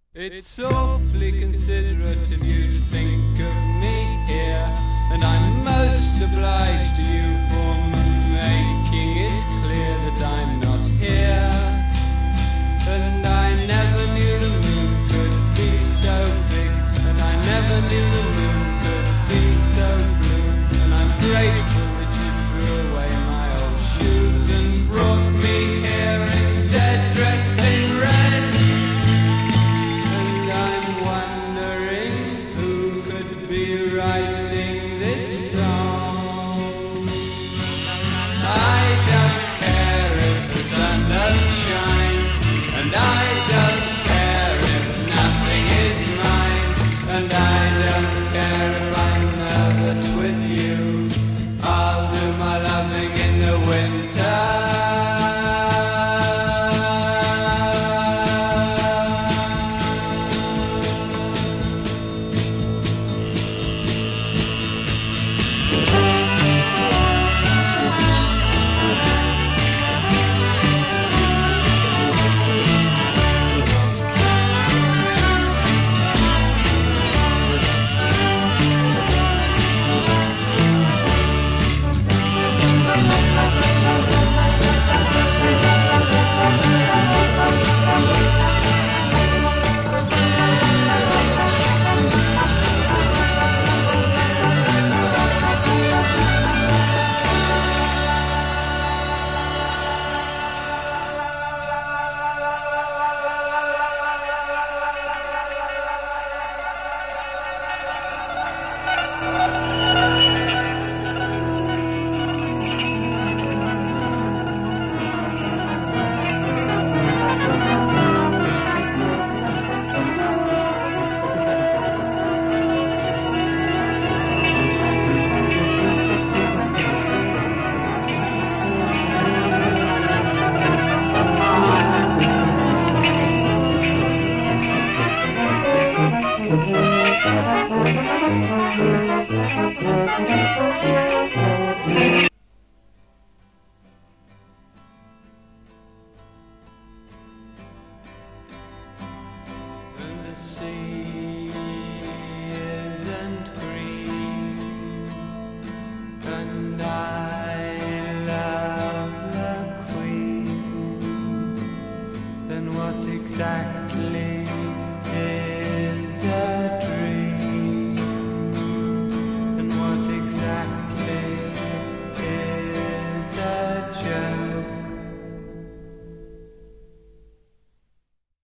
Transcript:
It's awfully considerate of you to think of me here, and I'm most obliged to you for making it clear that I'm not here. And I never knew the moon could be so big, and I never knew the moon could be so blue. And I'm grateful that you threw away my old shoes and brought me here instead, dressed in red. Writing this song, I don't care if the sun doesn't shine, and I don't care if nothing is mine, and I don't care if I'm nervous with you. I'll do my loving in the winter. And the sea isn't green, and I love the Queen. Then what exactly